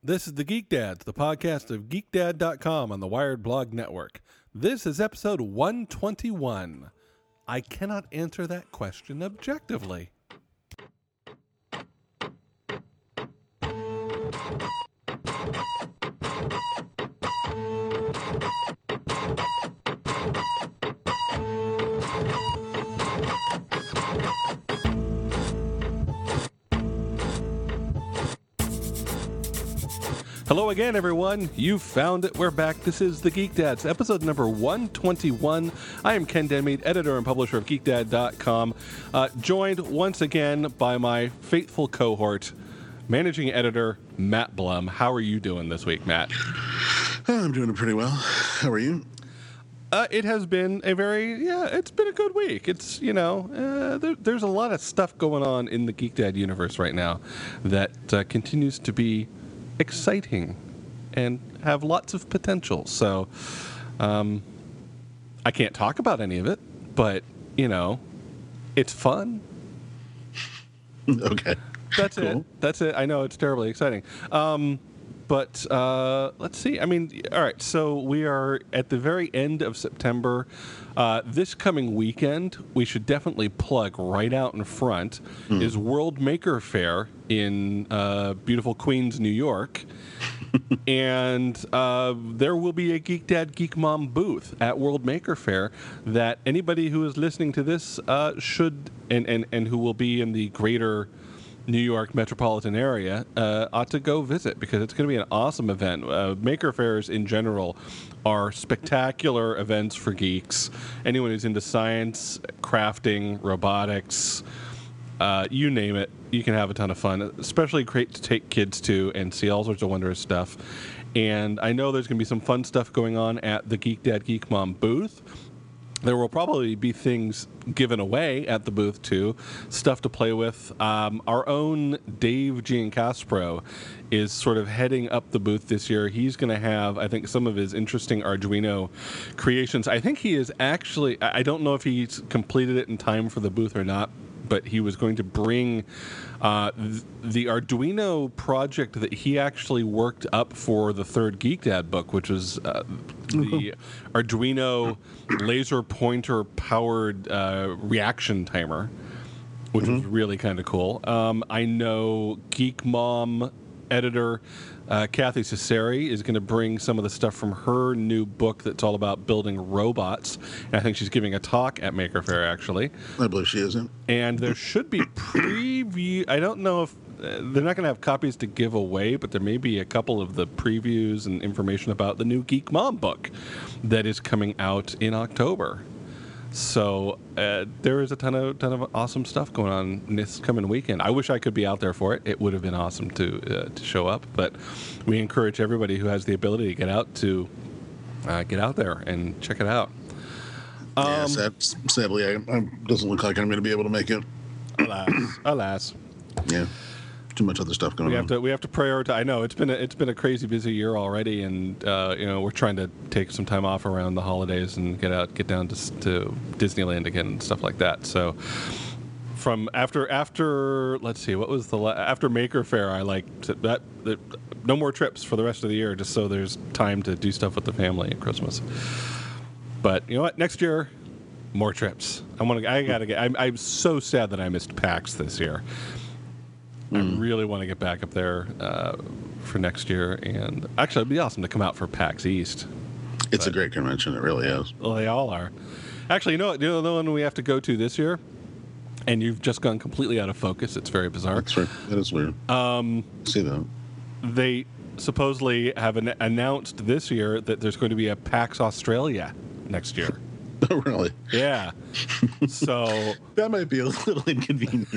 This is the Geek Dads, the podcast of geekdad.com on the Wired Blog Network. This is episode 121. I cannot answer that question objectively. Hello again, everyone. You found it. We're back. This is the Geek Dads, episode number 121. I am Ken Denmead, editor and publisher of geekdad.com, joined once again by my faithful cohort, managing editor Matt Blum. How are you doing this week, Matt? I'm doing pretty well. How are you? It has been it's been a good week. It's, there's a lot of stuff going on in the Geek Dad universe right now that continues to be exciting and have lots of potential. So I can't talk about any of it, but it's fun. Okay. That's cool. That's it. I know it's terribly exciting. But let's see. All right. So we are at the very end of September. This coming weekend, we should definitely plug right out in front, is World Maker Faire in beautiful Queens, New York. And there will be a Geek Dad, Geek Mom booth at World Maker Faire that anybody who is listening to this should, and who will be in the greater New York metropolitan area, ought to go visit, because it's going to be an awesome event. Maker Fairs in general are spectacular events for geeks. Anyone who's into science, crafting, robotics, you name it, you can have a ton of fun. Especially great to take kids to and see all sorts of wondrous stuff. And I know there's going to be some fun stuff going on at the Geek Dad, Geek Mom booth. There will probably be things given away at the booth, too, stuff to play with. Our own Dave Giancaspro is sort of heading up the booth this year. He's going to have, I think, some of his interesting Arduino creations. I think he is actually, I don't know if he's completed it in time for the booth or not, but he was going to bring the Arduino project that he actually worked up for the third Geek Dad book, which was the Arduino laser pointer powered reaction timer, which was really kind of cool. I know Geek Mom editor Kathy Cesari is going to bring some of the stuff from her new book that's all about building robots. And I think she's giving a talk at Maker Faire, actually. I believe she isn't. And there should be preview. I don't know if they're not going to have copies to give away, but there may be a couple of the previews and information about the new Geek Mom book that is coming out in October. So there is a ton of awesome stuff going on this coming weekend. I wish I could be out there for it. It would have been awesome to show up. But we encourage everybody who has the ability to get out there and check it out. Sadly, it doesn't look like I'm going to be able to make it. Alas. Yeah. Too much other stuff going on. We have to prioritize. I know it's been a crazy busy year already, and we're trying to take some time off around the holidays and get down to Disneyland again and stuff like that. So from after let's see, what was after Maker Faire, I that no more trips for the rest of the year, just so there's time to do stuff with the family at Christmas. But you know what? Next year, more trips. I'm so sad that I missed PAX this year. I really want to get back up there for next year, and actually, it'd be awesome to come out for PAX East. It's a great convention. It really is. Well, they all are. Actually, you know the one we have to go to this year, and you've just gone completely out of focus. It's very bizarre. That's right. That is weird. See that? They supposedly have announced this year that there's going to be a PAX Australia next year. Oh, really? Yeah. So that might be a little inconvenient.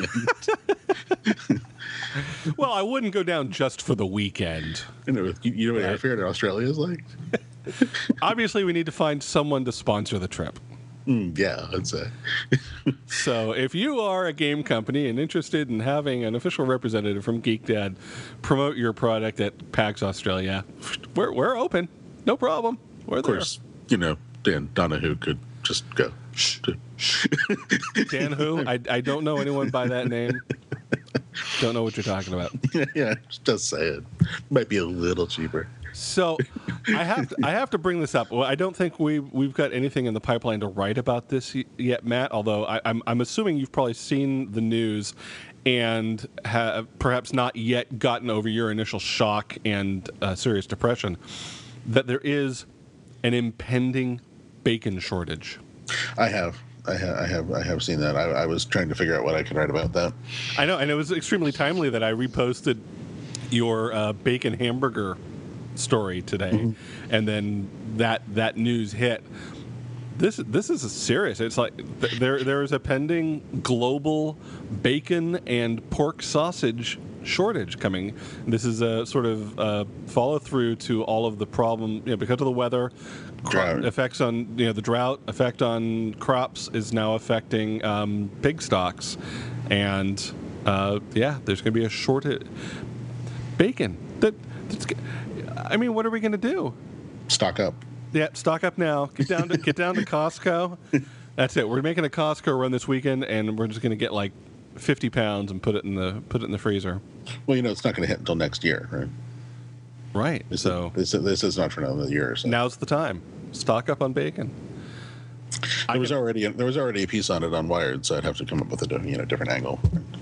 Well, I wouldn't go down just for the weekend. You know what airfare to Australia is like? Obviously, we need to find someone to sponsor the trip. Yeah, I'd say. So if you are a game company and interested in having an official representative from Geek Dad promote your product at PAX Australia, we're open. No problem. We're there. Of course, Dan Donahue could just go. Dan who? I don't know anyone by that name. Don't know what you're talking about. Yeah, just say it. Might be a little cheaper. So I have to bring this up. Well, I don't think we've got anything in the pipeline to write about this yet, Matt. Although I'm assuming you've probably seen the news and have perhaps not yet gotten over your initial shock and serious depression that there is an impending bacon shortage. I have seen that. I was trying to figure out what I could write about that. I know, and it was extremely timely that I reposted your bacon hamburger story today, and then that news hit. This is serious. It's like there is a pending global bacon and pork sausage shortage coming. This is a sort of follow through to all of the problem, because of the weather. Drought. Effects on the drought effect on crops is now affecting pig stocks, and there's going to be a shortage. Bacon. What are we going to do? Stock up. Yeah, stock up now. Get down to Costco. That's it. We're making a Costco run this weekend, and we're just going to get like 50 pounds and put it in the freezer. Well, it's not going to hit until next year, right? Right. This is not for another year. So now's the time. Stock up on bacon. There was already a piece on it on Wired, so I'd have to come up with a different angle.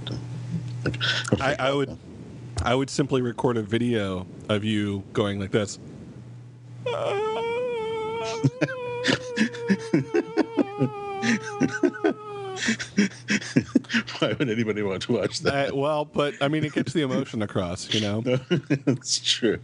I would simply record a video of you going like this. Why would anybody want to watch that? But it gets the emotion across, That's true.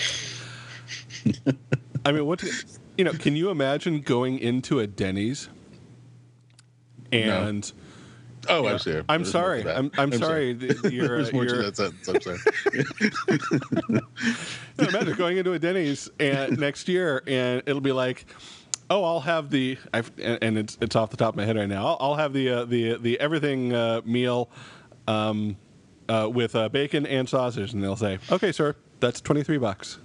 Can you imagine going into a Denny's and... No. Oh, I'm sorry. I'm sorry. I'm sorry. There's more to that sentence. I'm sorry. Imagine going into a Denny's next year, and it'll be like, oh, I'll have and it's off the top of my head right now. I'll have the everything meal with bacon and sausage, and they'll say, okay, sir, that's $23.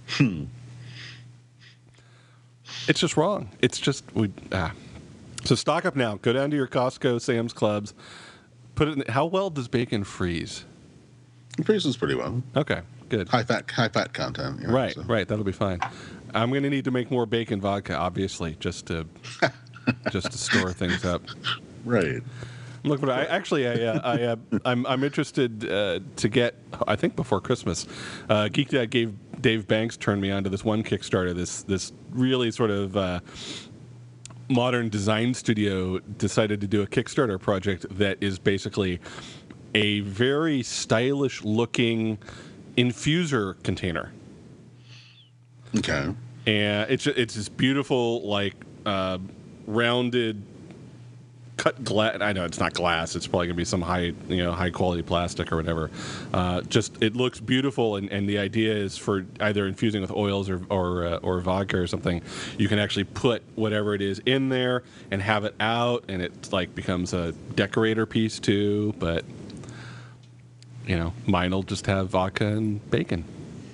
It's just wrong. It's just So stock up now. Go down to your Costco, Sam's Clubs. Put it in. How well does bacon freeze? It freezes pretty well. Okay, good. High fat content. Right. That'll be fine. I'm going to need to make more bacon vodka, obviously, just to store things up. Right. Look, but I'm interested to get. I think before Christmas, Geek Dad Dave Banks turned me on to this one Kickstarter. This really sort of. Modern design studio decided to do a Kickstarter project that is basically a very stylish looking infuser container. Okay. And it's this beautiful, rounded cut glass. I know it's not glass. It's probably going to be some high quality plastic or whatever. It looks beautiful, and the idea is for either infusing with oils or vodka or something. You can actually put whatever it is in there and have it out, and it becomes a decorator piece too. But mine will just have vodka and bacon.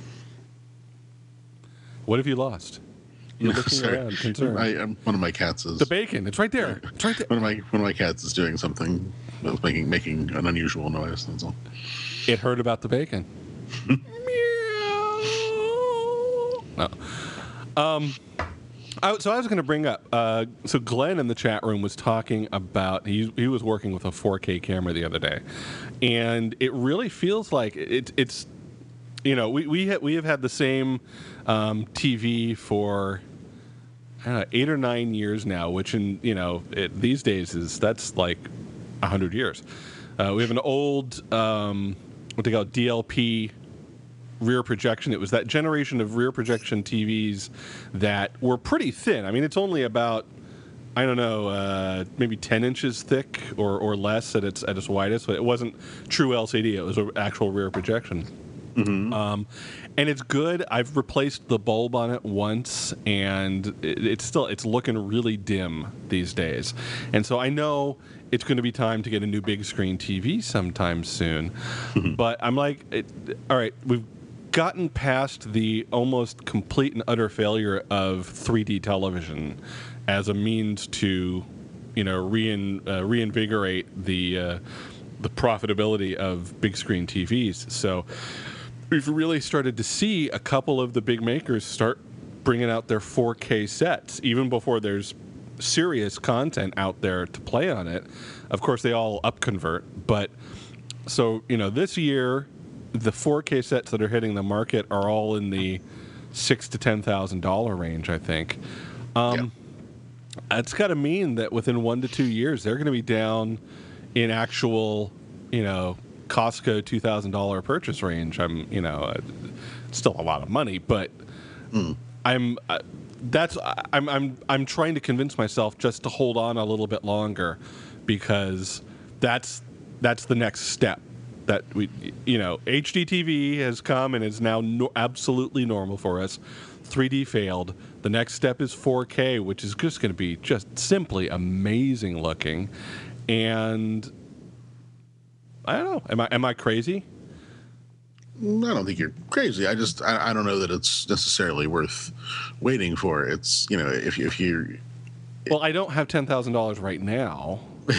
What have you lost? You're looking around, concerned. One of my cats is the bacon. It's right there. It's right there. One of my cats is doing something, making an unusual noise. That's all. It heard about the bacon. No. So I was going to bring up. So Glenn in the chat room was talking about he was working with a 4K camera the other day, and it really feels like it's. We have had the same TV for 8 or 9 years now, which these days that's like 100 years. We have an old what they call DLP rear projection. It was that generation of rear projection TVs that were pretty thin. It's only about maybe 10 inches thick or less at its widest, but it wasn't true LCD. It was an actual rear projection. Mm-hmm. And it's good. I've replaced the bulb on it once, and it's looking really dim these days. And so I know it's going to be time to get a new big screen TV sometime soon. Mm-hmm. But I'm like, all right, we've gotten past the almost complete and utter failure of 3D television as a means to, reinvigorate the the profitability of big screen TVs. So we've really started to see a couple of the big makers start bringing out their 4K sets, even before there's serious content out there to play on it. Of course, they all upconvert, but so, this year, the 4K sets that are hitting the market are all in the $6,000 to $10,000 range, I think. That's got to mean that within 1 to 2 years, they're going to be down in actual, Costco $2,000 purchase range. It's still a lot of money, but I'm trying to convince myself just to hold on a little bit longer, because that's the next step. That HD TV has come and is now absolutely normal for us. 3D failed. The next step is 4K, which is just going to be just simply amazing looking. And I don't know. Am I crazy? I don't think you're crazy. I don't know that it's necessarily worth waiting for. It's if you're. Well, I don't have $10,000 right now.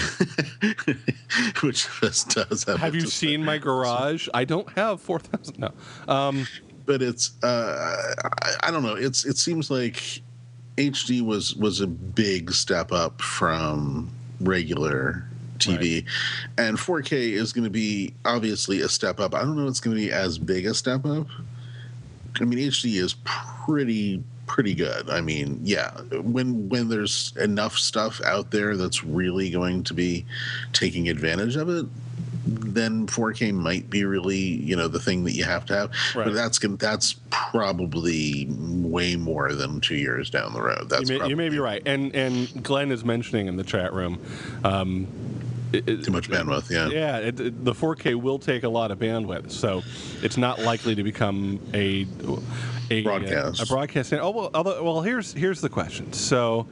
Which of us does have? Have you seen my garage? I don't have 4,000. No, but it's I don't know. It seems like HD was a big step up from regular TV, right. And 4K is going to be obviously a step up. I don't know if it's going to be as big a step up. I mean, HD is pretty good. I mean, yeah, when there's enough stuff out there that's really going to be taking advantage of it, then 4K might be really, the thing that you have to have. Right. But that's probably way more than 2 years down the road. You may be right. And Glenn is mentioning in the chat room, too much bandwidth, yeah. Yeah, the 4K will take a lot of bandwidth, so it's not likely to become a broadcast. A broadcast. Well, here's the question. So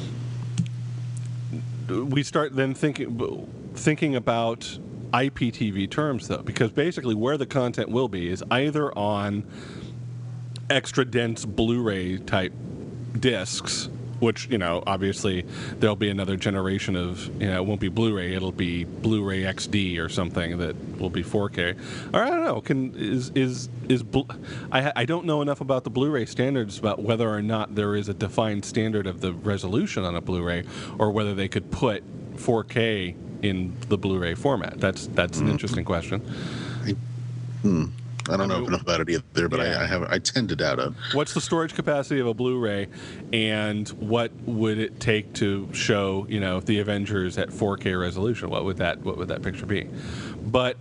we start then thinking about IPTV terms, though, because basically where the content will be is either on extra dense Blu-ray type discs, which, obviously there'll be another generation of, it won't be Blu-ray, it'll be Blu-ray XD or something that will be 4K. Or I don't know, I don't know enough about the Blu-ray standards about whether or not there is a defined standard of the resolution on a Blu-ray, or whether they could put 4K in the Blu-ray format. That's an interesting question. I don't know enough about it either, but yeah. I tend to doubt it. What's the storage capacity of a Blu-ray, and what would it take to show, the Avengers at 4K resolution? What would that picture be? But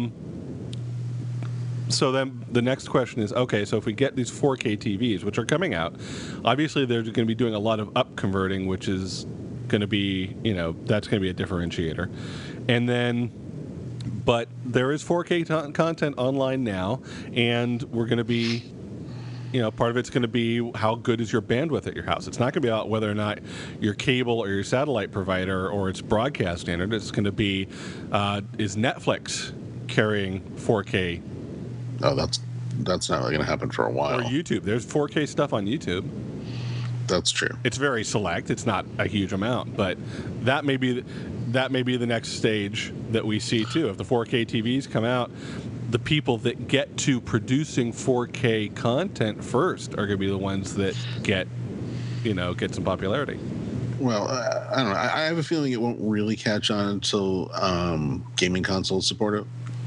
so then the next question is, okay, so if we get these 4K TVs, which are coming out, obviously they're going to be doing a lot of up converting, which is going to be, that's going to be a differentiator. And then, but there is 4K content online now, and we're going to be, part of it's going to be how good is your bandwidth at your house. It's not going to be about whether or not your cable or your satellite provider or its broadcast standard. It's going to be, is Netflix carrying 4K? Oh, that's not going to happen for a while. Or YouTube. There's 4K stuff on YouTube. That's true. It's very select. It's not a huge amount, but that may be the next stage that we see too. If the 4K TVs come out, the people that get to producing 4K content first are going to be the ones that get some popularity. Well, I don't know. I have a feeling it won't really catch on until gaming consoles support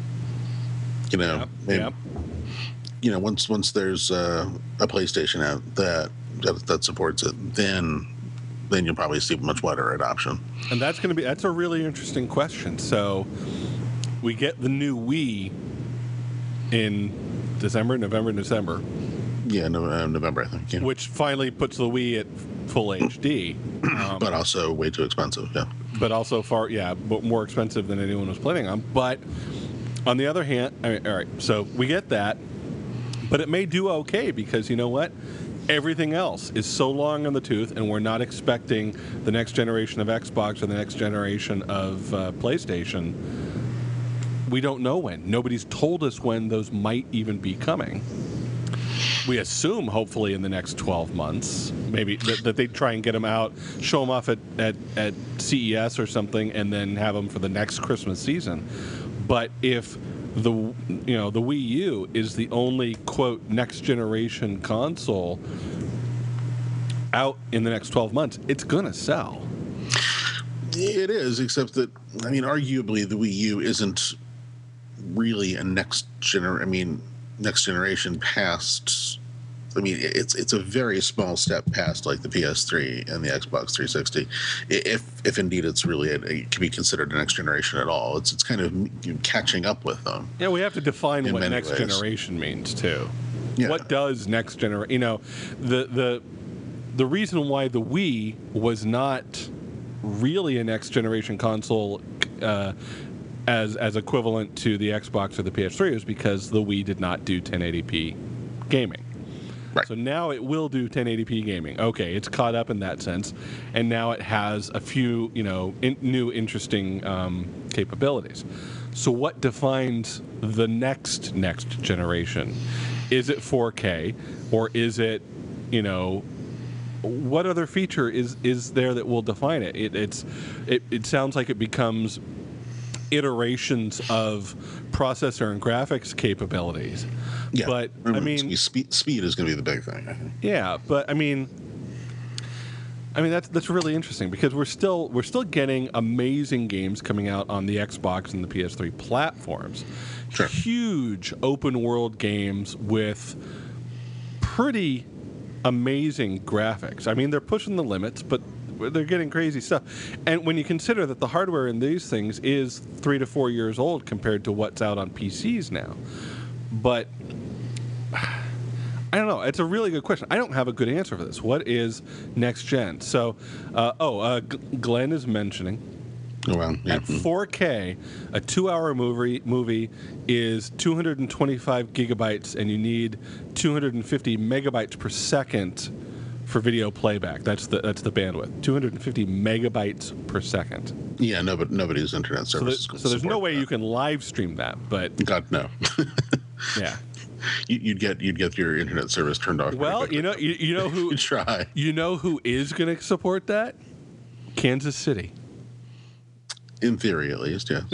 it. Once there's a PlayStation out that supports it, then you'll probably see much wider adoption. And that's a really interesting question. So we get the new Wii in November, December. Yeah, November, I think. Yeah. Which finally puts the Wii at full HD. But also way too expensive, yeah. But also but more expensive than anyone was planning on. But on the other hand, all right, so we get that, but it may do okay because you know what? Everything else is so long in the tooth, and we're not expecting the next generation of Xbox or the next generation of PlayStation. We don't know when. Nobody's told us when those might even be coming. we assume, hopefully, in the next 12 months, maybe that they try and get them out, show them off at CES or something, and then have them for the next Christmas season. But if the Wii U is the only quote next generation console out in the next 12 months, it's gonna sell. It is, except that, I mean, arguably the Wii U isn't really a next generation past. I mean, it's a very small step past like the PS3 and the Xbox 360, if indeed it's really it can be considered a next generation at all. It's kind of catching up with them. Yeah, we have to define what next ways. generation means too. Yeah. What does next generation? You know, the reason why the Wii was not really a next generation console as equivalent to the Xbox or the PS3 is because the Wii did not do 1080p gaming. Right. So now it will do 1080p gaming. Okay, it's caught up in that sense, and now it has a few, new interesting capabilities. So what defines the next generation? Is it 4K, or is it, what other feature is there that will define it? It sounds like it becomes iterations of processor and graphics capabilities. Yeah, but I mean, speed is going to be the big thing, I think. Yeah, but I mean that's really interesting because we're still getting amazing games coming out on the Xbox and the PS3 platforms. Sure. Huge open world games with pretty amazing graphics. I mean, they're pushing the limits, but they're getting crazy stuff. And when you consider that the hardware in these things is 3 to 4 years old compared to what's out on PCs now. But I don't know. It's a really good question. I don't have a good answer for this. What is next gen? So, Glenn is mentioning Oh, wow. Yeah. at 4K, a 2-hour movie is 225 gigabytes, and you need 250 megabytes per second for video playback. That's the bandwidth. 250 megabytes per second. Yeah, no, but nobody's internet service. So there's no way you can live stream that. But God, no. yeah. You'd get your internet service turned off. Well, you know who try. You know who is going to support that? Kansas City. In theory, at least, yes.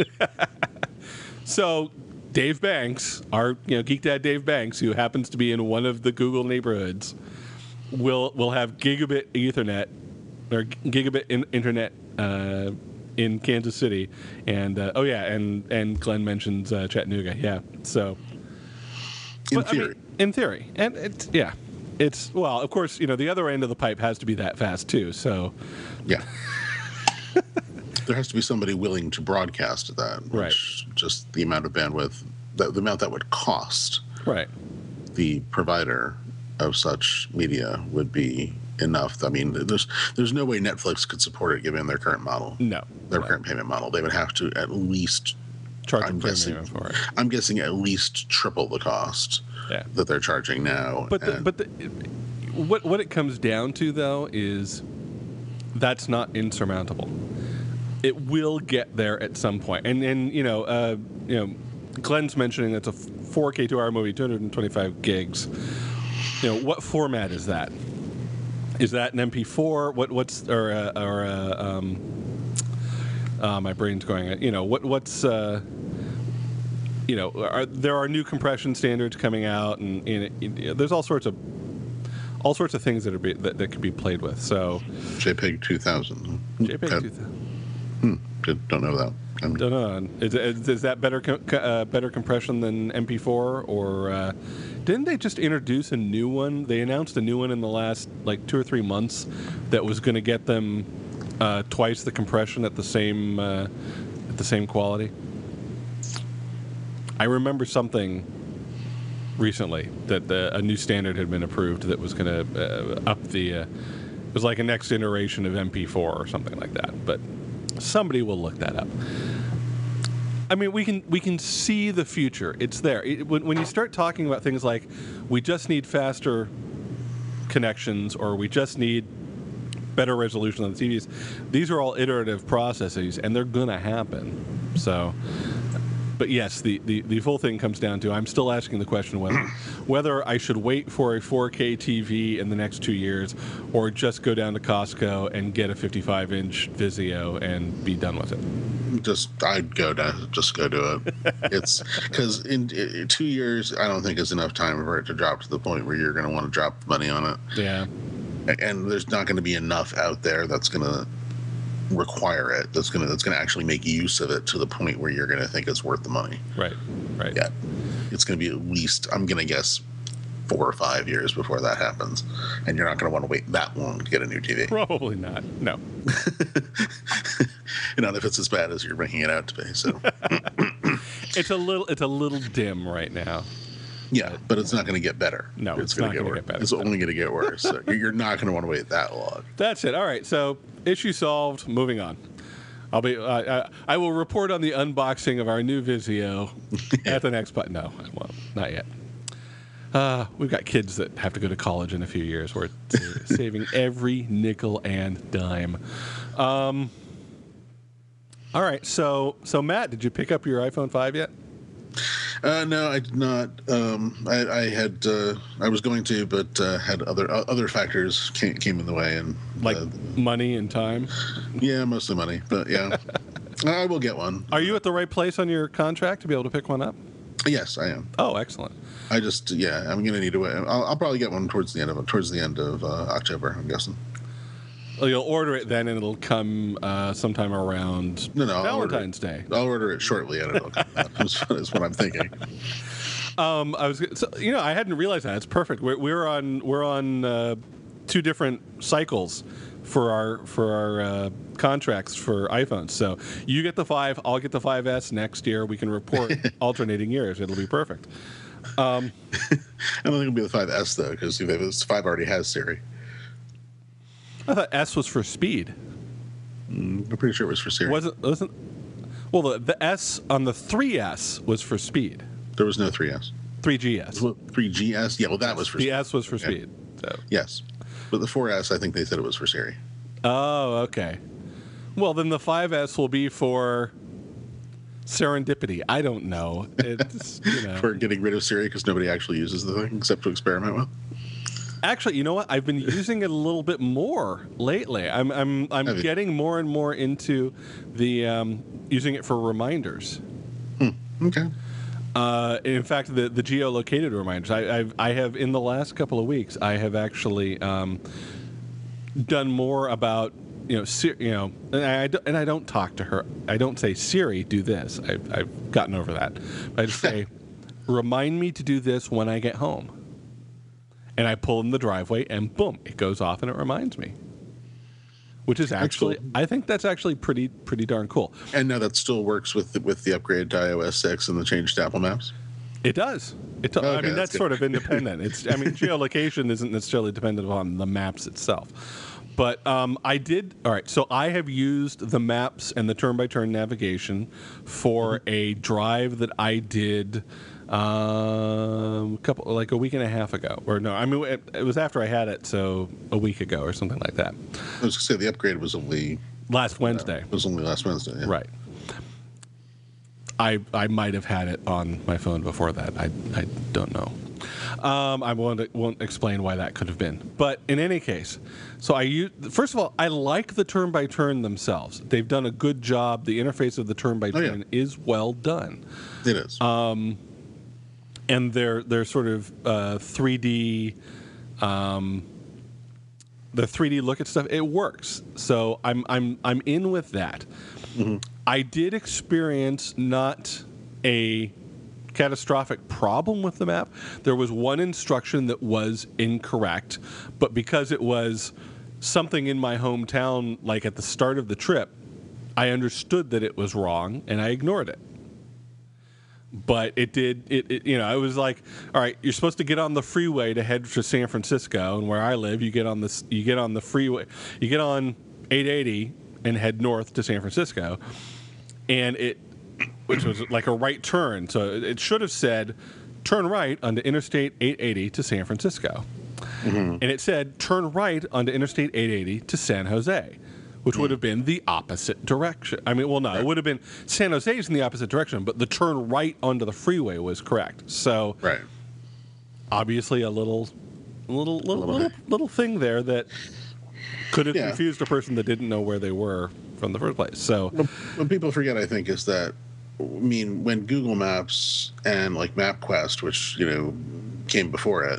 So Dave Banks, our Geek Dad Dave Banks, who happens to be in one of the Google neighborhoods, will have gigabit Ethernet or gigabit internet in Kansas City, and and Glenn mentions Chattanooga. Yeah, so In theory. in theory, and it's well, of course, the other end of the pipe has to be that fast too. So yeah. There has to be somebody willing to broadcast that, which Right. just the amount of bandwidth, the amount that would cost right. the provider of such media would be enough. I mean, there's no way Netflix could support it given their current model. No. Their Right. current payment model. They would have to at least Charge I'm a premium for it. I'm guessing at least triple the cost Yeah. that they're charging now. But what it comes down to though is that's not insurmountable. It will get there at some point, and Glenn's mentioning that's a 4K 2-hour movie, 225 gigs. What format is that? Is that an MP4? My brain's going. What's there are new compression standards coming out, and there's all sorts of things that could be played with. So JPEG 2000. JPEG 2000. Don't know that. Don't know. Is that better compression than MP4, or didn't they just introduce a new one? They announced a new one in the last 2 or 3 months that was going to get them twice the compression at the same quality. I remember something recently that a new standard had been approved that was going to up the. It was like a next iteration of MP4 or something like that, but. Somebody will look that up. I mean, we can see the future. It's there. When you start talking about things like we just need faster connections or we just need better resolution on the TVs, these are all iterative processes, and they're going to happen. So But yes, the full thing comes down to I'm still asking the question whether I should wait for a 4K TV in the next 2 years, or just go down to Costco and get a 55-inch Vizio and be done with it. I'd go down, just go do it. It's because in 2 years, I don't think is enough time for it to drop to the point where you're going to want to drop money on it. Yeah. And there's not going to be enough out there that's going to require it. That's going to actually make use of it to the point where you're going to think it's worth the money. Right. Yeah. It's going to be at least, I'm going to guess, 4 or 5 years before that happens, and you're not going to want to wait that long to get a new TV. Probably not. No. Not if it's as bad as you're making it out to be. So it's a little dim right now. Yeah, but it's not going to get better. No, it's not going to get better. It's only going to get worse. So you're not going to want to wait that long. That's it. All right. So issue solved. Moving on. I will report on the unboxing of our new Vizio at the next. But no, I won't. Not yet. We've got kids that have to go to college in a few years. We're saving every nickel and dime. All right. So Matt, did you pick up your iPhone 5 yet? No, I did not. I was going to, but had other factors came in the way, and like money and time. Yeah, mostly money, but yeah, I will get one. Are you at the right place on your contract to be able to pick one up? Yes, I am. Oh, excellent. I'm going to need to wait. I'll probably get one towards the end of October, I'm guessing. Well, you'll order it then, and it'll come sometime around Valentine's Day. I'll order it shortly, and it'll come out. Is what I'm thinking. I hadn't realized that. It's perfect. We're on 2 different cycles for our contracts for iPhones. So you get the 5, I'll get the 5S next year. We can report alternating years. It'll be perfect. I don't think it'll be the 5S though, because the 5 already has Siri. I thought S was for speed. I'm pretty sure it was for Siri. Wasn't? Well, the S on the 3S was for speed. There was no 3S. 3GS. 3GS? Yeah, well, that was for speed. The S was for speed. So. Yes. But the 4S, I think they said it was for Siri. Oh, okay. Well, then the 5S will be for serendipity. I don't know. It's, For getting rid of Siri because nobody actually uses the thing except to experiment with? Actually, you know what? I've been using it a little bit more lately. I'm getting more and more into the using it for reminders. Okay. In fact, the geolocated reminders. I have in the last couple of weeks. I have actually done more about and I don't talk to her. I don't say Siri, do this. I've gotten over that. I just say, remind me to do this when I get home. And I pull in the driveway, and boom, it goes off, and it reminds me. Which is actually, I think that's actually pretty darn cool. And now that still works with the upgrade to iOS 6 and the change to Apple Maps? It does. Okay, I mean, that's sort of independent. Geolocation isn't necessarily dependent on the maps itself. But I did. All right. So I have used the maps and the turn-by-turn navigation for a drive that I did a week and a half ago. Or no, I mean it was after I had it, so a week ago or something like that. I was going to say the upgrade was only last Wednesday. It was only last Wednesday. Yeah. Right. I might have had it on my phone before that. I don't know. I won't explain why that could have been. But in any case, so first of all, I like the turn-by-turn themselves. They've done a good job. The interface of the turn-by-turn is well done. It is. And they're sort of 3D. The 3D look at stuff, it works. So I'm in with that. Mm-hmm. I did experience not a catastrophic problem with the map. There was one instruction that was incorrect, but because it was something in my hometown, like at the start of the trip, I understood that it was wrong and I ignored it. But it was like, all right, you're supposed to get on the freeway to head to San Francisco, and where I live, you get on the freeway, you get on 880 and head north to San Francisco, and which was like a right turn, so it should have said turn right onto Interstate 880 to San Francisco, and it said turn right onto Interstate 880 to San Jose, which would have been the opposite direction. I mean, well, no, it would have been San Jose's in the opposite direction, but the turn right onto the freeway was correct. So, Right. obviously, a little thing there that could have confused a person that didn't know where they were from the first place. So, what people forget, I think, is that, I mean, when Google Maps and like MapQuest, which came before it,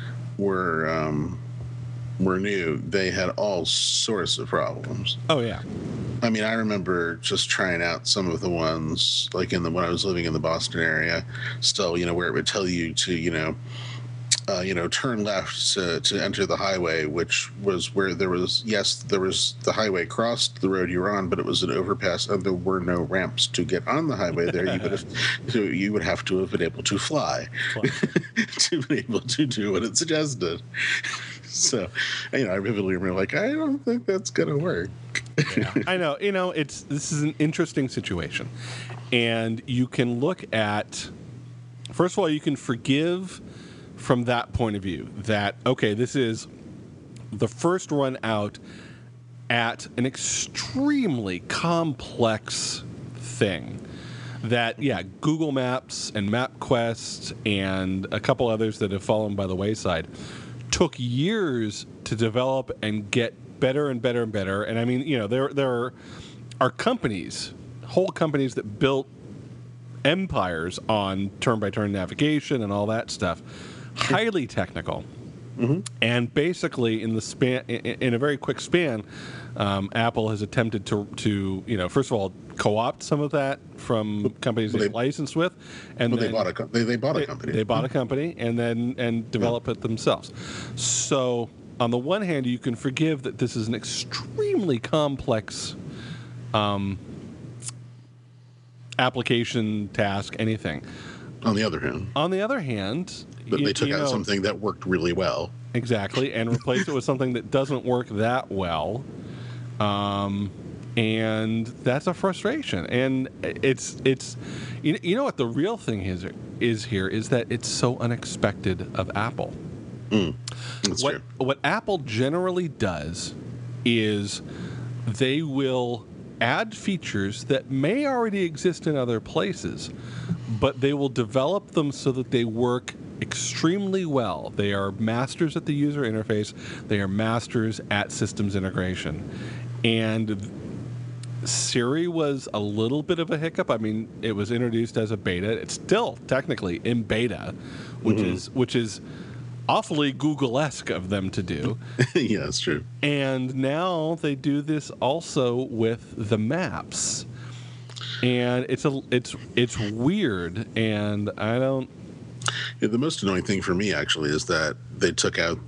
were new, they had all sorts of problems. oh yeah, I mean, I remember just trying out some of the ones like when I was living in the Boston area, still, where it would tell you to, turn left to enter the highway, which was where there was the highway crossed the road you were on, but it was an overpass and there were no ramps to get on the highway there. You would have to have been able to fly to be able to do what it suggested. So, I vividly remember, like, I don't think that's going to work. Yeah. I know. This is an interesting situation. And you can look at, first of all, you can forgive from that point of view that, okay, this is the first run out at an extremely complex thing that, Google Maps and MapQuest and a couple others that have fallen by the wayside took years to develop and get better and better and better. And I mean, there are companies, whole companies that built empires on turn-by-turn navigation and all that stuff, highly technical. Mm-hmm. And basically, in a very quick span, Apple has attempted to first of all, co-opt some of that from companies they licensed with, and then they bought a company. They bought a company and develop it themselves. So on the one hand, you can forgive that this is an extremely complex application, task, anything. On the other hand, but they took out something that worked really well. Exactly, and replaced it with something that doesn't work that well. And that's a frustration. And it's what the real thing is here is that it's so unexpected of Apple. That's true. What Apple generally does is they will add features that may already exist in other places, but they will develop them so that they work extremely well. They are masters at the user interface. They are masters at systems integration. And Siri was a little bit of a hiccup. I mean, it was introduced as a beta. It's still technically in beta, which is awfully Google-esque of them to do. Yeah, that's true. And now they do this also with the maps. And it's weird, and I don't. Yeah, the most annoying thing for me actually is that they took out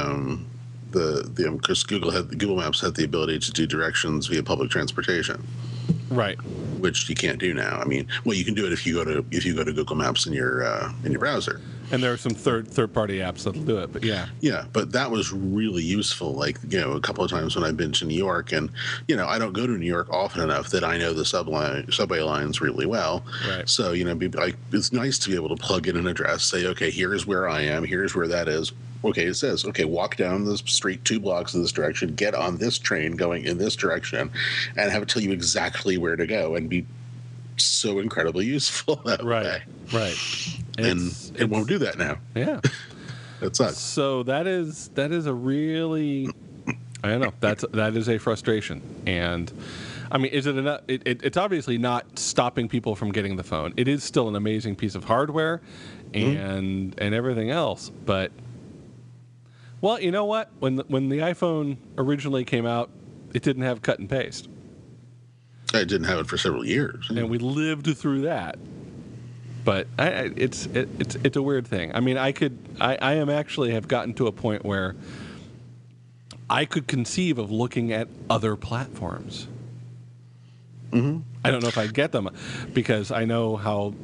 because Google Maps had the ability to do directions via public transportation, right? Which you can't do now. I mean, well, you can do it if you go to Google Maps in your browser. And there are some third-party apps that'll do it, but yeah. Yeah, but that was really useful. Like, a couple of times when I've been to New York, and I don't go to New York often enough that I know the subway lines really well. Right. So it's nice to be able to plug in an address, say, okay, here's where I am, here's where that is. Okay, it says, okay, walk down the street 2 blocks in this direction, get on this train going in this direction, and have it tell you exactly where to go, and be so incredibly useful that way. Right. And it won't do that now. Yeah. That sucks. So that is a really, I don't know, that is a frustration. And I mean, is it enough? It's obviously not stopping people from getting the phone. It is still an amazing piece of hardware and everything else, but well, you know what? When the iPhone originally came out, it didn't have cut and paste. I didn't have it for several years, and we lived through that. But it's a weird thing. I mean, I am actually have gotten to a point where I could conceive of looking at other platforms. Mm-hmm. I don't know if I'd get them because I know how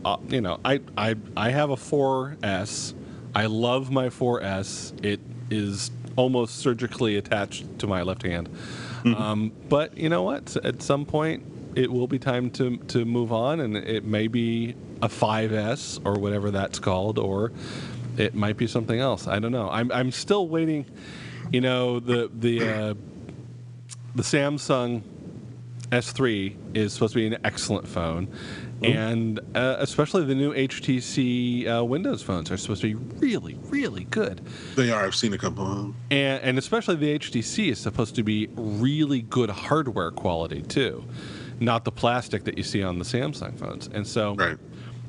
I have a 4S. I love my 4S. It is almost surgically attached to my left hand. Mm-hmm. But you know what? At some point, it will be time to move on, and it may be a 5S or whatever that's called, or it might be something else. I don't know. I'm still waiting. The the Samsung S3 is supposed to be an excellent phone, and especially the new HTC Windows phones are supposed to be really, really good. They are. I've seen a couple of them. And especially the HTC is supposed to be really good hardware quality too, not the plastic that you see on the Samsung phones. And so, Right.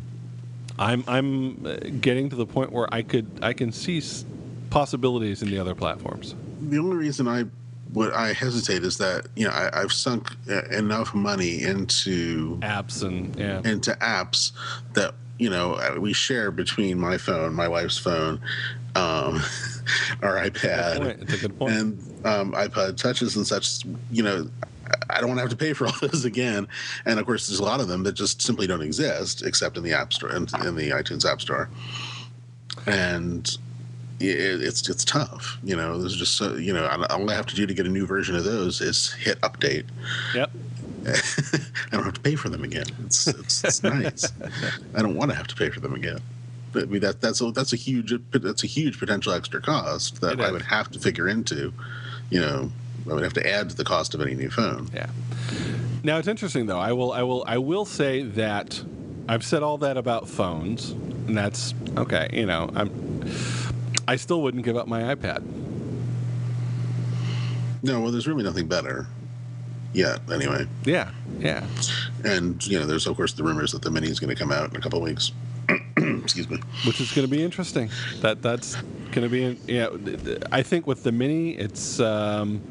I'm getting to the point where I can see possibilities in the other platforms. The only reason I hesitate is that I've sunk enough money into Apps and apps that we share between my phone, my wife's phone, our iPad, It's a good point. and iPod touches and such. I don't want to have to pay for all those again. And of course, there's a lot of them that just simply don't exist except in the App Store and in the iTunes App Store. And it's tough. There's just so, all I have to do to get a new version of those is hit update. Yep. I don't have to pay for them again. It's nice. I don't want to have to pay for them again. But I mean, that's a huge potential extra cost that I would have to figure into. I would have to add to the cost of any new phone. Yeah. Now it's interesting though. I will say that I've said all that about phones, and that's okay. I still wouldn't give up my iPad. No, well, there's really nothing better yet, anyway. Yeah. And there's of course the rumors that the Mini is going to come out in a couple of weeks. Excuse me. Which is going to be interesting. That's going to be. I think with the Mini, it's going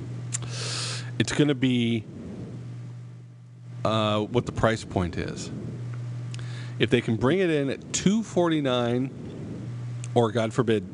to be what the price point is. If they can bring it in at $249, or God forbid,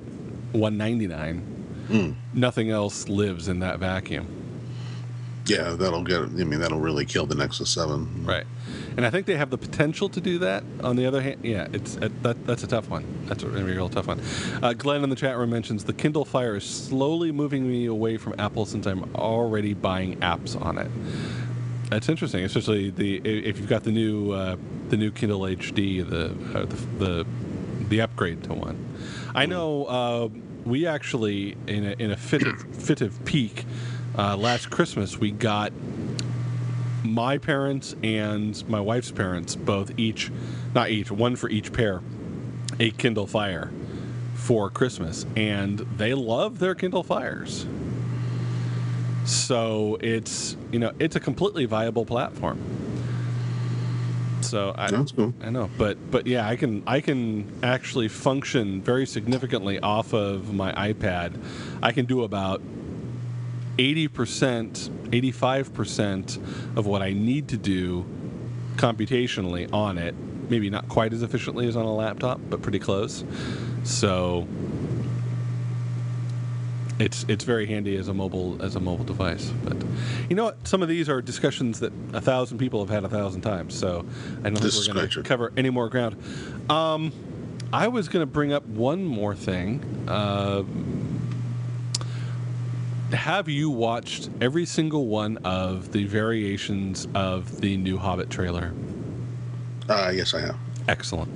$199, nothing else lives in that vacuum. Yeah, that'll really kill the Nexus 7. Right. And I think they have the potential to do that. On the other hand, that's a tough one. That's a real tough one. Glenn in the chat room mentions the Kindle Fire is slowly moving me away from Apple since I'm already buying apps on it. That's interesting, especially if you've got the new Kindle HD, the upgrade to one. I know we actually in a fit of pique last Christmas we got my parents and my wife's parents one for each pair, a Kindle Fire for Christmas, and they love their Kindle Fires. So it's a completely viable platform. So That's cool. I know, but yeah, I can actually function very significantly off of my iPad. I can do about 80%, 85% of what I need to do computationally on it. Maybe not quite as efficiently as on a laptop, but pretty close. So it's very handy as a mobile device. But you know what? Some of these are discussions that 1,000 people have had 1,000 times. So I don't think we're going to cover any more ground. I was going to bring up one more thing. Have you watched every single one of the variations of the new Hobbit trailer? Yes, I have. Excellent.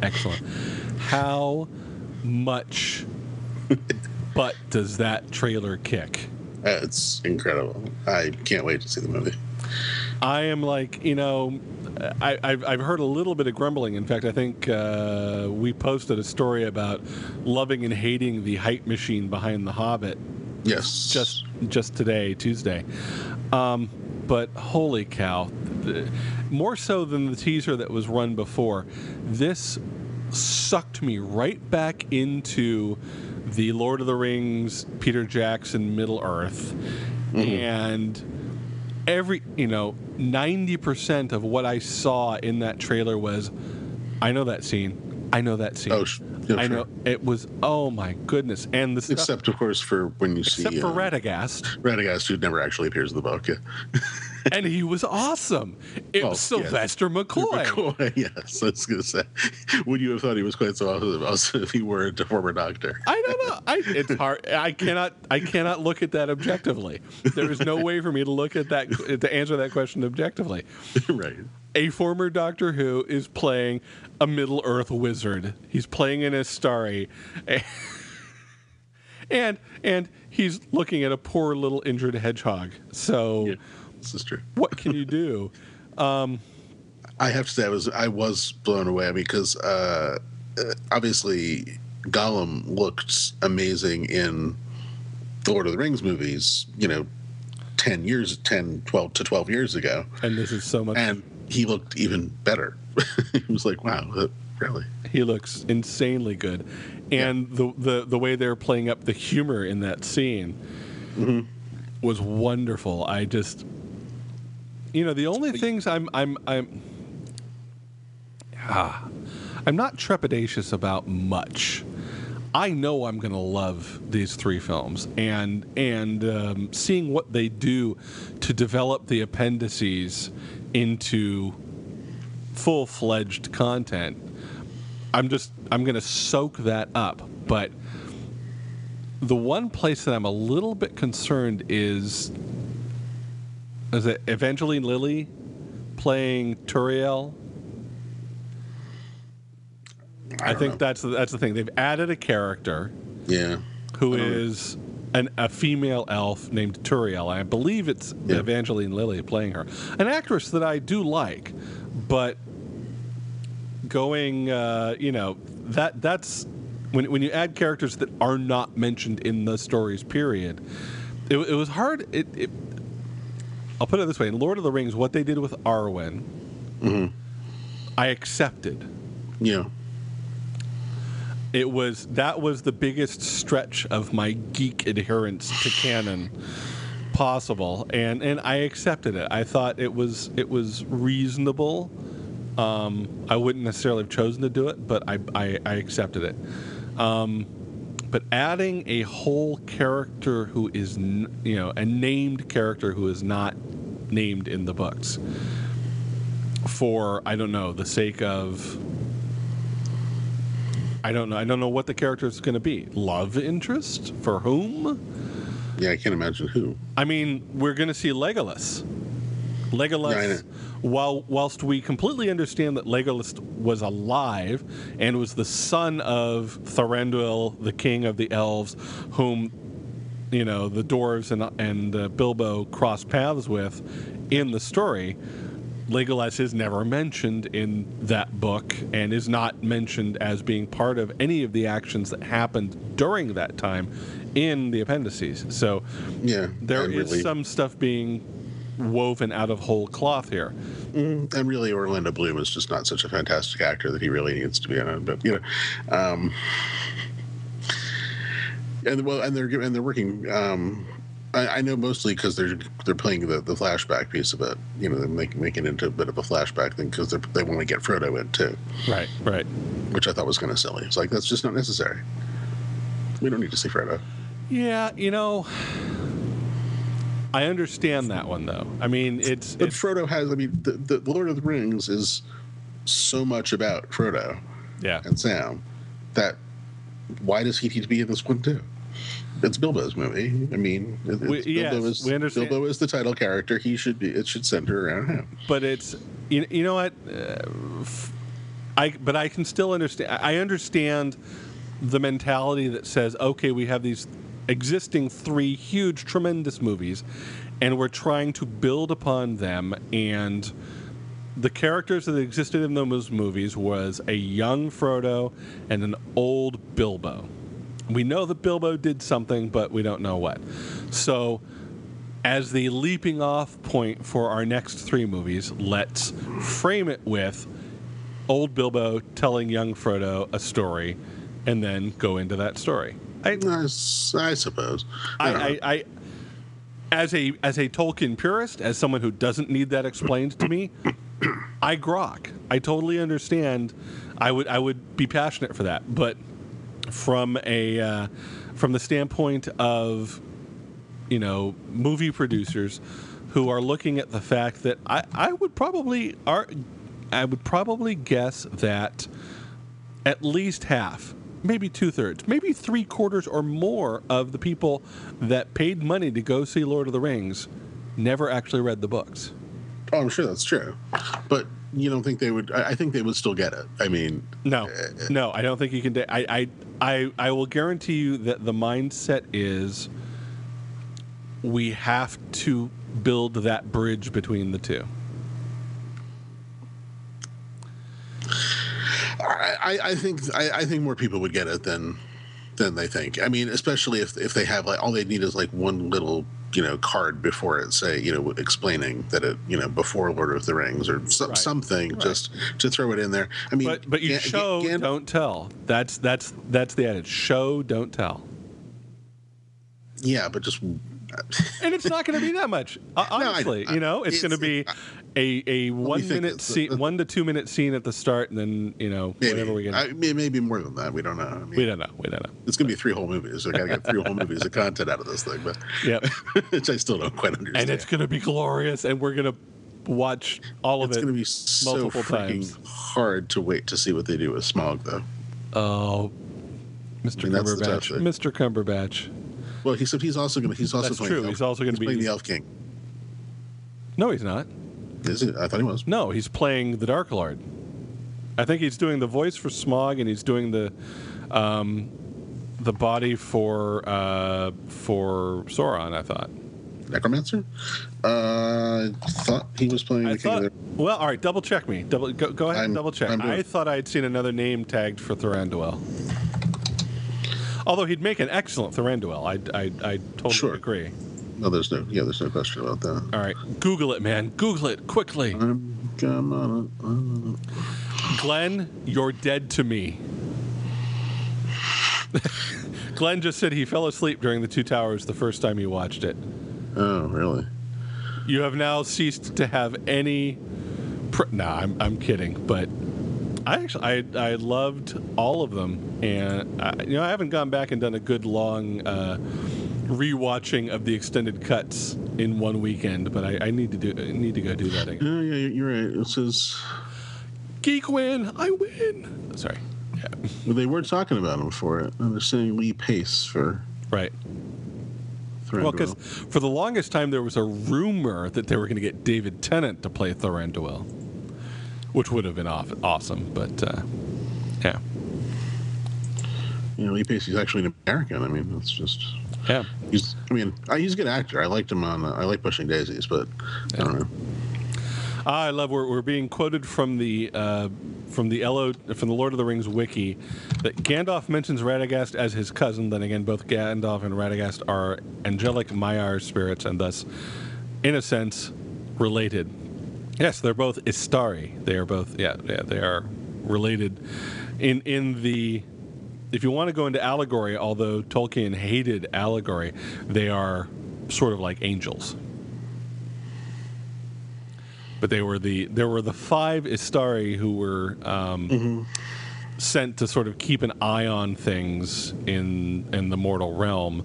How much butt does that trailer kick? It's incredible. I can't wait to see the movie. I am like, I've heard a little bit of grumbling. In fact, I think we posted a story about loving and hating the hype machine behind The Hobbit. Yes. Just today, Tuesday. But holy cow. More so than the teaser that was run before, this sucked me right back into the Lord of the Rings, Peter Jackson, Middle-earth. And 90% of what I saw in that trailer was, I know that scene. Oh, yeah, I sure. know it was. Oh my goodness! And the stuff, except of course for when you see for Radagast. Radagast, who never actually appears in the book. Yeah. And he was awesome. It was Sylvester McCoy. Yes, I was going to say. Would you have thought he was quite so awesome if he were a former Doctor? I don't know. It's hard. I cannot look at that objectively. There is no way for me to look at that to answer that question objectively. Right. A former Doctor Who is playing a Middle-earth wizard. He's playing an Astari. and he's looking at a poor little injured hedgehog. So, Yeah, this is true. what can you do? I have to say, I was blown away because obviously Gollum looked amazing in the Lord of the Rings movies, 12 years ago. And this is so much. And he looked even better. It was like, wow, really? He looks insanely good. And the way they're playing up the humor in that scene was wonderful. I just, the only things I'm not trepidatious about much. I know I'm going to love these three films, and seeing what they do to develop the appendices into full-fledged content, I'm going to soak that up. But the one place that I'm a little bit concerned is it Evangeline Lilly playing Turiel? I think that's the thing. They've added a character, who is a female elf named Turiel. I believe it's Evangeline Lilly playing her, an actress that I do like, but going, that's when you add characters that are not mentioned in the stories. Period. It was hard. I'll put it this way: in Lord of the Rings, what they did with Arwen, I accepted. Yeah. That was the biggest stretch of my geek adherence to canon possible, and I accepted it. I thought it was reasonable. I wouldn't necessarily have chosen to do it, but I accepted it. But adding a whole character who is, a named character who is not named in the books for, I don't know, the sake of, I don't know what the character is going to be. Love interest? For whom? Yeah, I can't imagine who. I mean, we're going to see Legolas. Legolas, whilst we completely understand that Legolas was alive and was the son of Thranduil, the king of the elves, whom, the dwarves and Bilbo crossed paths with in the story, Legolas is never mentioned in that book and is not mentioned as being part of any of the actions that happened during that time in the appendices. So there is some stuff being woven out of whole cloth here. And really, Orlando Bloom is just not such a fantastic actor that he really needs to be in it. But and they're working. I know mostly because they're playing the flashback piece of it. They're making it into a bit of a flashback thing because they want to get Frodo in too. Right. Which I thought was kind of silly. It's like, that's just not necessary. We don't need to see Frodo. Yeah, I understand that one though. I mean, But Frodo has. I mean, the Lord of the Rings is so much about Frodo. And Sam. That why does he need to be in this one too? It's Bilbo's movie. I mean, we understand. Bilbo is the title character. It should center around him. But it's, you know what? But I can still understand. I understand the mentality that says, okay, we have these existing three huge, tremendous movies, and we're trying to build upon them. And the characters that existed in those movies was a young Frodo and an old Bilbo. We know that Bilbo did something, but we don't know what. So, as the leaping off point for our next three movies, let's frame it with old Bilbo telling young Frodo a story, and then go into that story. I suppose. I as a Tolkien purist, as someone who doesn't need that explained to me, I grok. I totally understand. I would be passionate for that, but from the standpoint of movie producers who are looking at the fact that I would probably guess that at least half, maybe 2/3, maybe 3/4 or more of the people that paid money to go see Lord of the Rings never actually read the books. Oh, I'm sure that's true. But You don't think they would? I think they would still get it. I mean, No, no, I don't think you can. I will guarantee you that the mindset is we have to build that bridge between the two. I think more people would get it than they think. I mean, especially if they have like all they need is like one little card before it, say explaining that it before Lord of the Rings or something, just to throw it in there. I mean, but you show don't tell. That's the adage. Show don't tell. Yeah, but just. And it's not going to be that much. Honestly, it's going to be a 1 minute scene, 1 to 2 minute scene at the start, and then whatever we get. Maybe more than that. We don't know. I mean, we don't know. It's going to be 3 whole movies. So I got to get 3 whole movies of content out of this thing, but which I still don't quite understand. And it's going to be glorious, and we're going to watch all of it. It's going to be so freaking hard to wait to see what they do with Smaug, though. Oh, Mr. Cumberbatch. Mr. Cumberbatch. Well, he's also going to. He's also That's playing. True. He's also going to be playing the Elf King. No, he's not. Is he? I thought he was. No, he's playing the Dark Lord. I think he's doing the voice for Smaug, and he's doing the body for Sauron. I thought. Necromancer. I thought he was playing the King. Well, all right. Double check me. Go ahead and double check. I thought I had seen another name tagged for Thranduil. Although he'd make an excellent Thranduil, I totally agree. No, there's no question about that. All right, Google it, man. Google it quickly. I'm on it. Glenn, you're dead to me. Glenn just said he fell asleep during The Two Towers the first time he watched it. Oh, really? You have now ceased to have any. I'm kidding, but. I loved all of them, and I haven't gone back and done a good long rewatching of the extended cuts in one weekend, but I need to go do that again. Yeah, you're right. It says Geek win, I win. Sorry. Yeah. Well, they were talking about him for it, and they're saying Lee Pace for right. Thranduil. Well, because for the longest time there was a rumor that they were going to get David Tennant to play Thranduil. Which would have been awesome, but yeah. Lee Pace is actually an American. I mean, it's just He's a good actor. I liked him on. I like Pushing Daisies, but I don't know. I love we're being quoted from the Lord of the Rings wiki that Gandalf mentions Radagast as his cousin. Then again, both Gandalf and Radagast are angelic Maiar spirits, and thus, in a sense, related. Yes, they're both Istari. They are both, they are related. In the, if you want to go into allegory, although Tolkien hated allegory, they are sort of like angels. But there were the 5 Istari who were sent to sort of keep an eye on things in the mortal realm.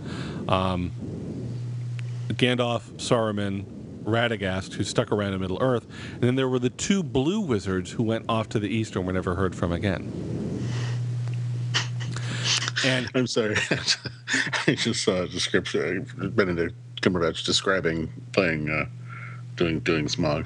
Gandalf, Saruman, Radagast, who stuck around in Middle-earth, and then there were the 2 blue wizards who went off to the east and were never heard from again. And I'm sorry, I just saw a description. Benedict Cumberbatch describing playing, doing Smaug.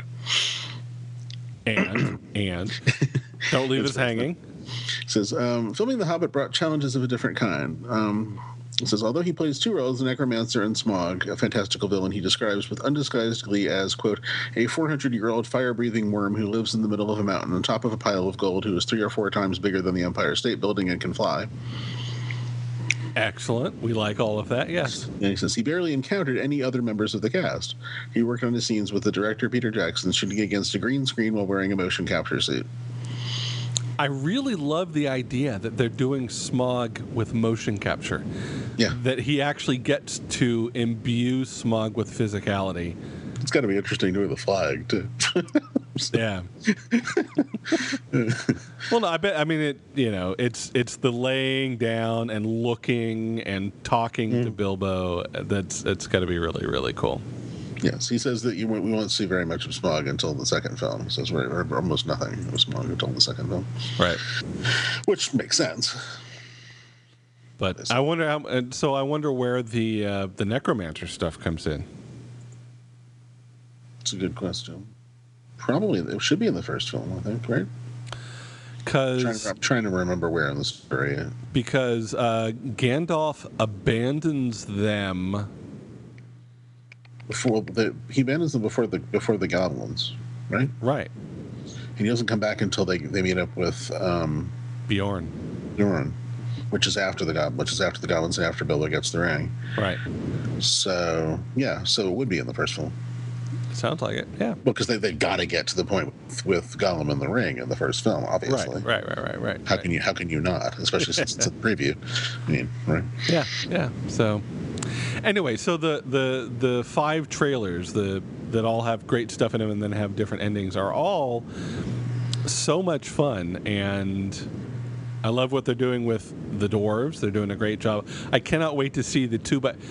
And don't leave us hanging. It says, filming The Hobbit brought challenges of a different kind. It says, although he plays 2 roles, the Necromancer and Smaug, a fantastical villain he describes with undisguised glee as, quote, a 400-year-old fire-breathing worm who lives in the middle of a mountain on top of a pile of gold, who is 3 or 4 times bigger than the Empire State Building and can fly. Excellent. We like all of that, yes. And he says he barely encountered any other members of the cast. He worked on his scenes with the director, Peter Jackson, shooting against a green screen while wearing a motion capture suit. I really love the idea that they're doing Smaug with motion capture. Yeah. That he actually gets to imbue Smaug with physicality. It's got to be interesting doing the flag, too. Yeah. Well, no, I mean, it's the laying down and looking and talking to Bilbo. It's got to be really, really cool. Yes, he says that we won't see very much of Smaug until the second film. He says we're almost nothing of Smaug until the second film. Right. Which makes sense. But I wonder I wonder where the Necromancer stuff comes in. It's a good question. Probably it should be in the first film, I think, right? I'm trying to remember where in the story. Because Gandalf abandons them He abandons them before the goblins, right? Right. And he doesn't come back until they meet up with Bjorn, which is after the goblins and after Bilbo gets the ring. Right. So so it would be in the first film. Sounds like it. Yeah. Because they've got to get to the point with Gollum in the ring in the first film, obviously. Right. How can you not? Especially since it's a preview. I mean, right? Yeah. So, anyway, so the 5 trailers that all have great stuff in them and then have different endings are all so much fun, and I love what they're doing with the dwarves. They're doing a great job. I cannot wait to see the 2. But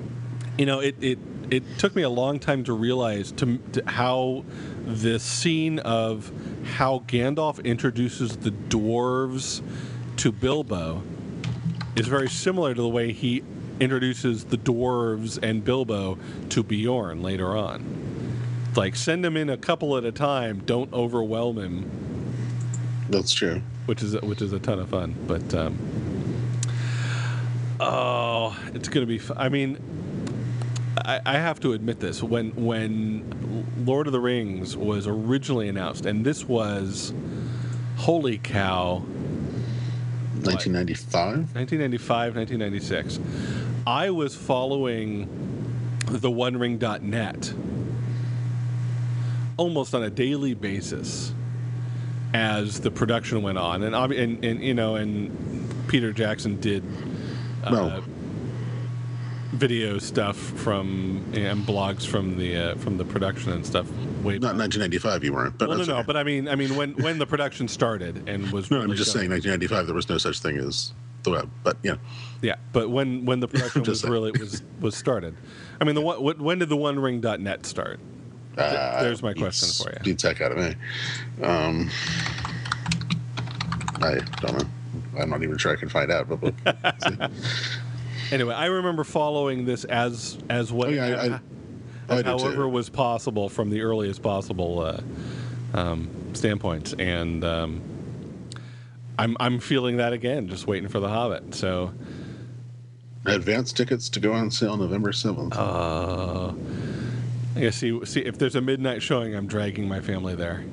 it took me a long time to realize to how the scene of how Gandalf introduces the dwarves to Bilbo is very similar to the way he introduces the dwarves and Bilbo to Bjorn later on. Like, send him in a couple at a time. Don't overwhelm him. That's true. Which is a ton of fun. But it's going to be fun. I mean, I have to admit this. When Lord of the Rings was originally announced, and this was, holy cow, 1995? 1995, 1996. I was following the OneRing.net almost on a daily basis as the production went on, and Peter Jackson did video stuff and blogs from the production and stuff. Not 1995, you weren't. But no. But I mean, when the production started and was no, I'm just saying 1995 there was no such thing as the web. But yeah. Yeah, but when the production was started, I mean, when did the OneRing.net start? There's my question for you. Beats heck out of me. I don't know. I'm not even sure I can find out. But anyway, I remember following this as what, however was possible from the earliest possible standpoints, and I'm feeling that again, just waiting for The Hobbit. So, advance tickets to go on sale November 7th. I guess see if there's a midnight showing, I'm dragging my family there.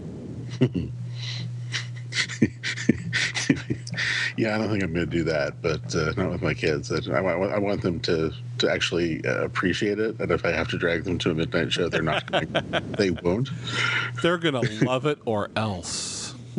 Yeah, I don't think I'm going to do that, but not with my kids. I want them to actually appreciate it, and if I have to drag them to a midnight show, they're not going to. They won't. They're going to love it or else.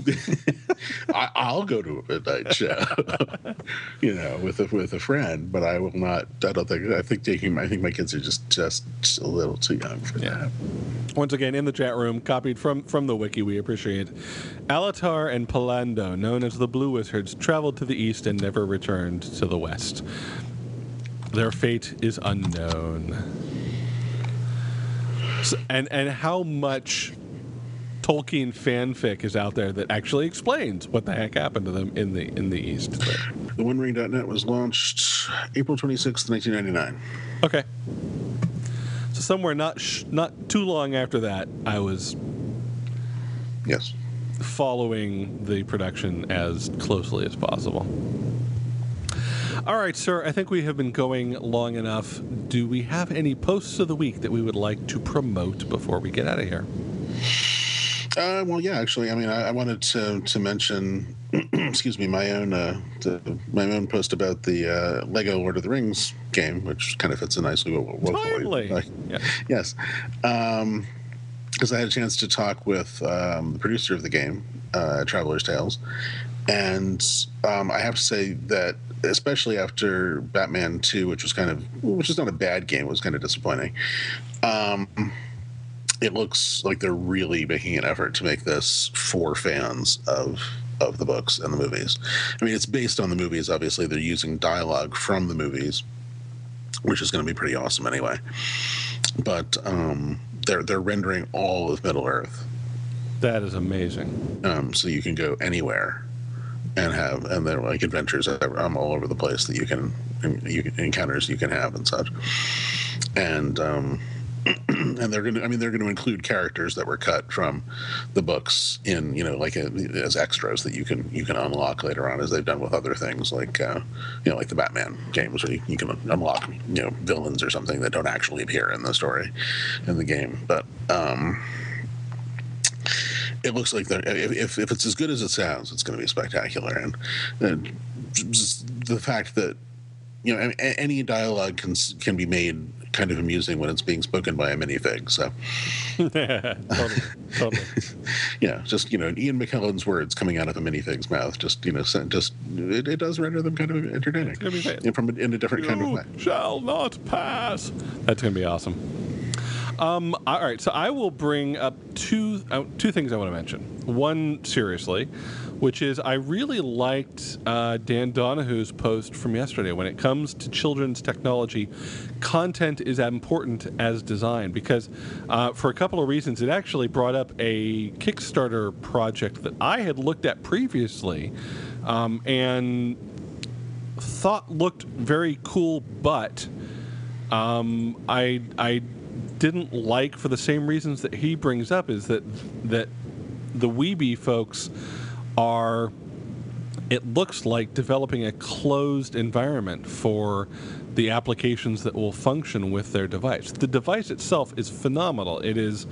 I'll go to a midnight show, with a friend, but I will not. I think my kids are just a little too young for that. Once again, in the chat room, copied from the wiki, we appreciate. Alatar and Palando, known as the Blue Wizards, traveled to the east and never returned to the west. Their fate is unknown. So, and how much Tolkien fanfic is out there that actually explains what the heck happened to them in the East. The OneRing.net was launched April 26th, 1999. Okay. So somewhere not too long after that, I was following the production as closely as possible. All right, sir, I think we have been going long enough. Do we have any posts of the week that we would like to promote before we get out of here? Well, yeah, actually, I mean, I wanted to mention, excuse me, my own post about the Lego Lord of the Rings game, which kind of fits in nicely with what totally. Yes, because I had a chance to talk with the producer of the game, Traveler's Tales, and I have to say that, especially after Batman 2, which is not a bad game, it was kind of disappointing. It looks like they're really making an effort to make this for fans of the books and the movies. I mean, it's based on the movies. Obviously, they're using dialogue from the movies, which is going to be pretty awesome anyway. But they're rendering all of Middle Earth. That is amazing. So you can go anywhere and they're like adventures all over the place that you can encounters you can have and such. And and they're going to include characters that were cut from the books in, like as extras that you can unlock later on, as they've done with other things like like the Batman games, where you can unlock villains or something that don't actually appear in the story in the game. But it looks like if it's as good as it sounds, it's going to be spectacular. And just the fact that any dialogue can be made kind of amusing when it's being spoken by a minifig. So, totally. Yeah, just Ian McKellen's words coming out of a minifig's mouth, it does render them kind of entertaining in a different kind of way. Shall not pass. That's going to be awesome. All right, so I will bring up two things I want to mention. One, seriously, which is I really liked Dan Donahue's post from yesterday. When it comes to children's technology, content is as important as design, because for a couple of reasons, it actually brought up a Kickstarter project that I had looked at previously and thought looked very cool, but I didn't like, for the same reasons that he brings up, is that the Weeby folks are, it looks like, developing a closed environment for the applications that will function with their device. The device itself is phenomenal. It is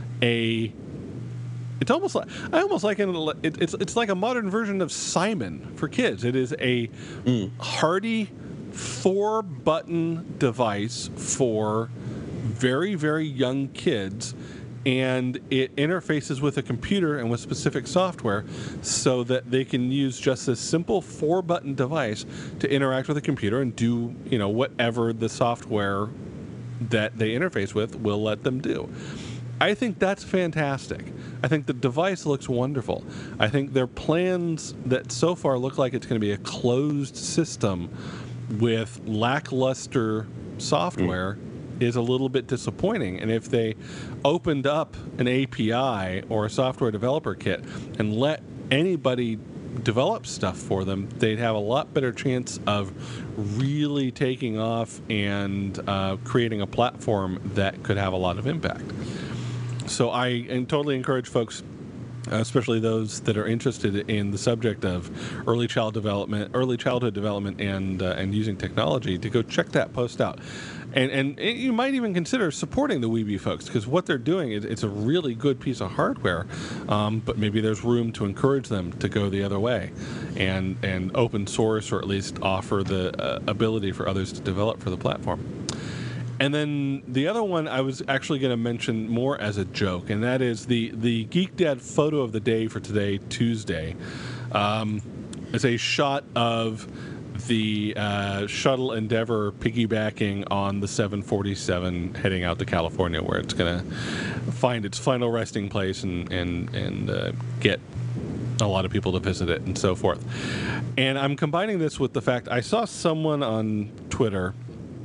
it's almost like it's like a modern version of Simon for kids. It is a hardy 4-button device for very, very young kids, and it interfaces with a computer and with specific software so that they can use just this simple 4-button device to interact with a computer and do, whatever the software that they interface with will let them do. I think that's fantastic. I think the device looks wonderful. I think their plans that so far look like it's going to be a closed system with lackluster software is a little bit disappointing. And if they opened up an API or a software developer kit and let anybody develop stuff for them, they'd have a lot better chance of really taking off and creating a platform that could have a lot of impact. So I totally encourage folks, especially those that are interested in the subject of early childhood development, and using technology, to go check that post out. And you might even consider supporting the Weeby folks, because what they're doing is it's a really good piece of hardware, but maybe there's room to encourage them to go the other way and open source, or at least offer the ability for others to develop for the platform. And then the other one I was actually going to mention more as a joke, and that is the Geek Dad photo of the day for today, Tuesday. Is a shot of the shuttle Endeavour piggybacking on the 747 heading out to California, where it's going to find its final resting place and get a lot of people to visit it and so forth. And I'm combining this with the fact I saw someone on Twitter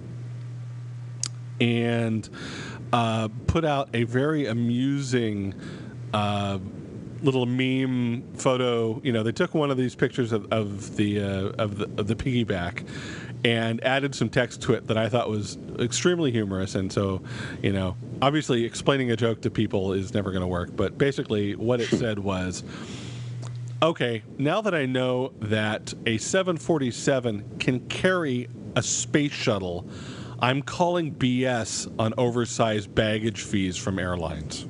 and put out a very amusing little meme photo. They took one of these pictures of the piggyback and added some text to it that I thought was extremely humorous. And so, obviously explaining a joke to people is never going to work. But basically what it said was, okay, now that I know that a 747 can carry a space shuttle, I'm calling BS on oversized baggage fees from airlines.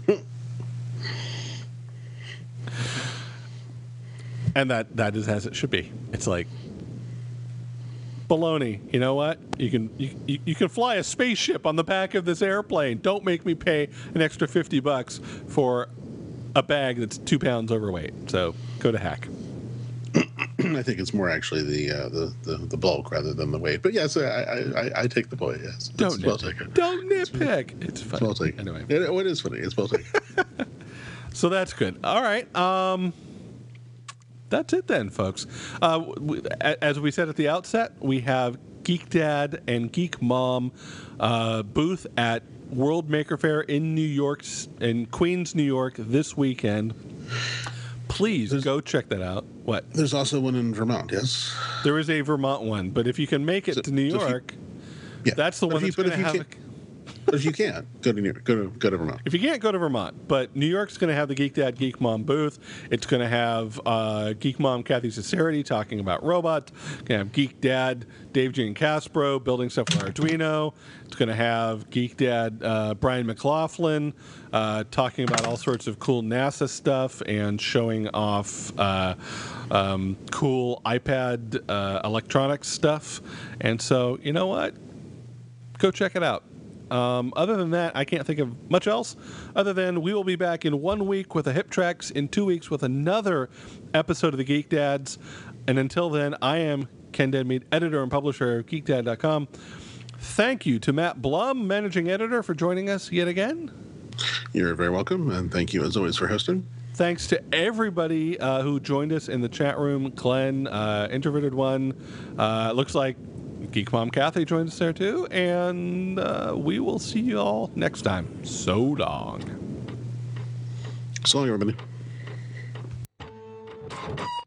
And that is as it should be. It's like baloney. You know what? You can fly a spaceship on the back of this airplane. Don't make me pay an extra $50 for a bag that's 2 pounds overweight. So go to heck. I think it's more actually the bulk rather than the weight. But yes, I take the point. Yes, don't nitpick. It's funny. It's well taken. Anyway, it is funny. It's well taken. So that's good. All right. That's it then, folks. As we said at the outset, we have Geek Dad and Geek Mom booth at World Maker Faire in New York, in Queens, New York, this weekend. Please go check that out. What? There's also one in Vermont, yes? There is a Vermont one, but if you can make it to New York, that's the one that's going to have But if you can't, go to Vermont. If you can't, go to Vermont. But New York's going to have the Geek Dad, Geek Mom booth. It's going to have Geek Mom Kathy Sincerity talking about robots. It's going to have Geek Dad Dave Giancaspro building stuff with Arduino. It's going to have Geek Dad Brian McLaughlin talking about all sorts of cool NASA stuff and showing off cool iPad electronics stuff. And so, you know what? Go check it out. Other than that, I can't think of much else other than we will be back in 1 week with a Hip Tracks, in 2 weeks with another episode of the Geek Dads. And until then, I am Ken Denmead, editor and publisher of GeekDad.com. Thank you to Matt Blum, managing editor, for joining us yet again. You're very welcome, and thank you as always for hosting. Thanks to everybody who joined us in the chat room. Glenn, Introverted One, looks like Geek Mom Kathy joins us there too, and we will see you all next time. So long. So long, everybody.